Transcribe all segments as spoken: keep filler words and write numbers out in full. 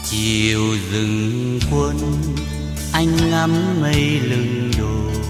Chiều rừng quân anh ngắm mây lưng đồi,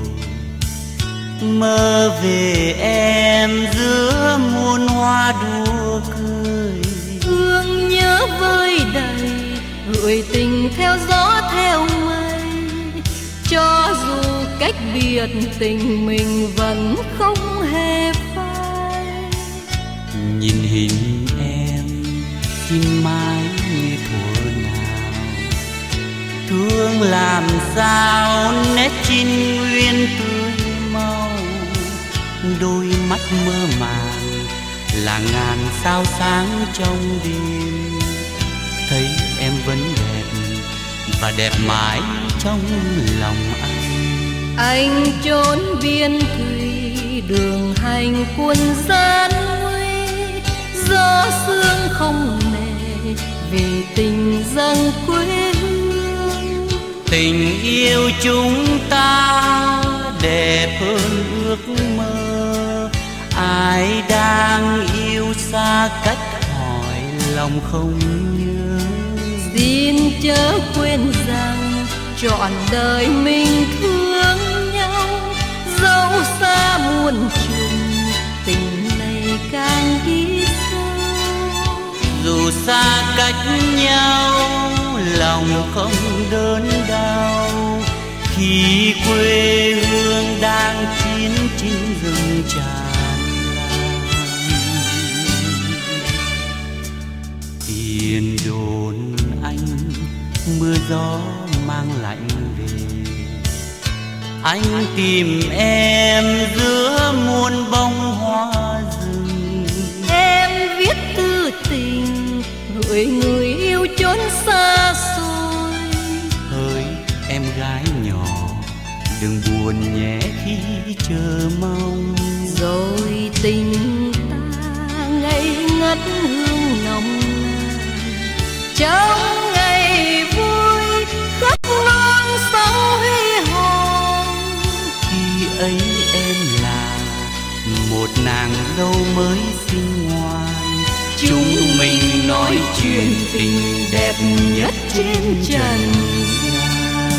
mơ về em giữa muôn hoa đua cười. Thương nhớ vơi đầy gửi tình theo gió theo mây, cho dù cách biệt tình mình vẫn không hề phai. Nhìn hình em xin mãi như thuở nào, thương làm sao nét chinh nguyên tươi mau. Đôi mắt mơ màng là ngàn sao sáng trong đêm, thấy em vẫn đẹp và đẹp mãi trong lòng anh. Anh trốn biên thùy đường hành quân gian nguy, gió sương không nề vì tình dâng quê hương. Tình yêu chúng ta đẹp hơn ước mơ, ai đang yêu xa cách hỏi lòng không nhớ. Xin chớ quên rằng trọn đời mình thương nhau, dẫu xa muôn trùng tình này càng đi sâu. Dù xa cách nhau lòng không đớn đau, khi quê hương đang chín trên rừng tràn lan. Tiền đồn anh mưa gió mang lạnh về, anh tìm em giữa muôn bông hoa rừng. Em viết thư tình gửi người yêu chốn xa xôi. Hỡi em gái nhỏ đừng buồn nhé khi chờ mong, rồi tình ta ngây ngất hương nồng nàn. Trong ngày vui khắp non sông huy hoàng, khi ấy em là một nàng dâu mới xinh ngoan. Chúng mình nói chuyện tình đẹp nhất trên trần gian.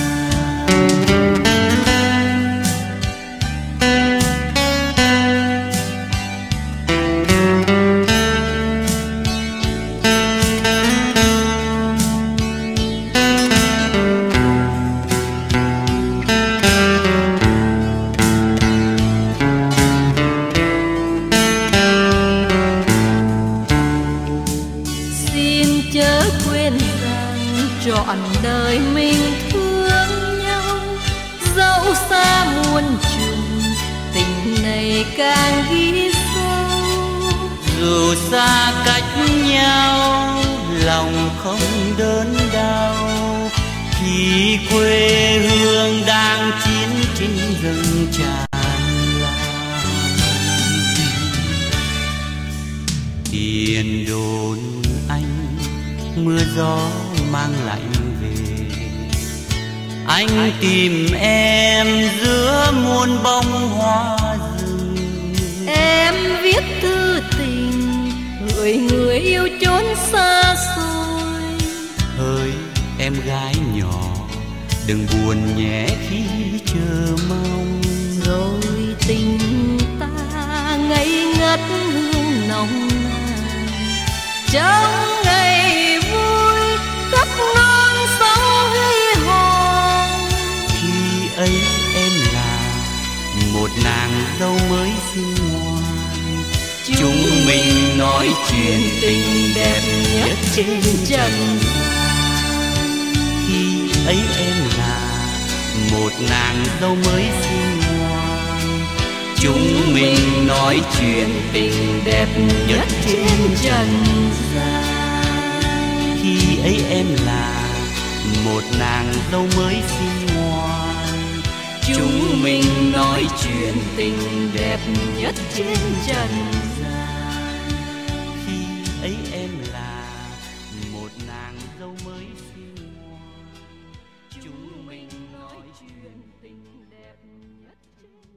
Trọn đời mình thương nhau, dẫu xa muôn trùng tình này càng ghi sâu. Dù xa cách nhau lòng không đớn đau, khi quê hương đang chín trên rừng tràn lan. Tiền đồn anh mưa gió mang lạnh về, anh tìm em giữa muôn bông hoa rừng. Em viết thư tình gửi người yêu chốn xa xôi. Hỡi em gái nhỏ đừng buồn nhé khi chờ mong, rồi tình ta ngây ngất hương nồng nàn. Trong ngày vui khắp non sông huy hoàng, khi ấy em là một nàng dâu mới xinh ngoan. Chúng mình nói chuyện tình đẹp nhất trên trần gian. Khi ấy em là một nàng dâu mới xinh ngoan. Chúng mình nói chuyện tình đẹp nhất trên trần gian. Khi ấy em là một nàng dâu mới xinh ngoan. Chúng mình nói chuyện tình đẹp nhất trên trần gian. Khi ấy em là một nàng dâu mới xinh ngoan. Chúng mình nói chuyện tình đẹp nhất trên